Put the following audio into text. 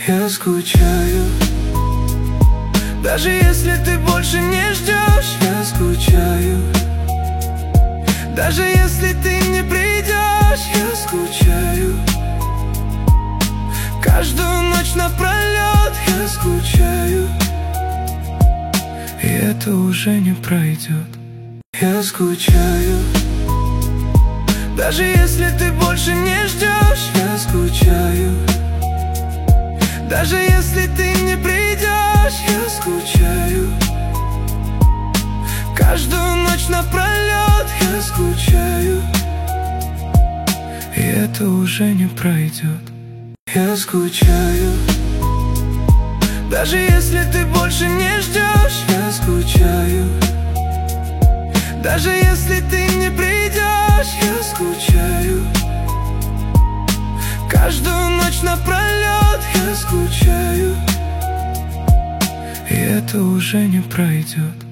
Я скучаю, даже если ты больше не ждешь. Я скучаю, даже если ты не придешь. Я скучаю, каждую ночь напролет. Я скучаю, и это уже не пройдет. Я скучаю, даже если ты больше не ждешь. Я скучаю, даже если ты не придешь. Я скучаю, каждую ночь напролет. Я скучаю, и это уже не пройдет. Я скучаю, даже если ты больше не ждешь. Я скучаю, даже если ты не придешь. Я скучаю, каждую ночь напролет. Я скучаю, и это уже не пройдет.